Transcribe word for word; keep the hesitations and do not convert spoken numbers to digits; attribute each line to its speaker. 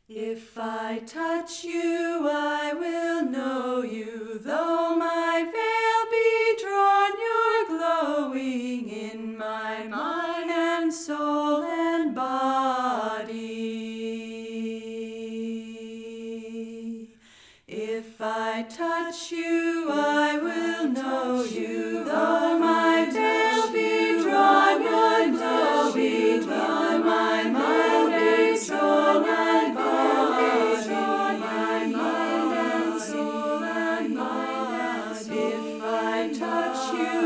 Speaker 1: If I touch you, I will know you, though my veil be drawn, you're glowing in my mind and soul and body. If I touch you, I will know you, though my veil be drawn, you're glowing in my mind and soul and body. If I touch you,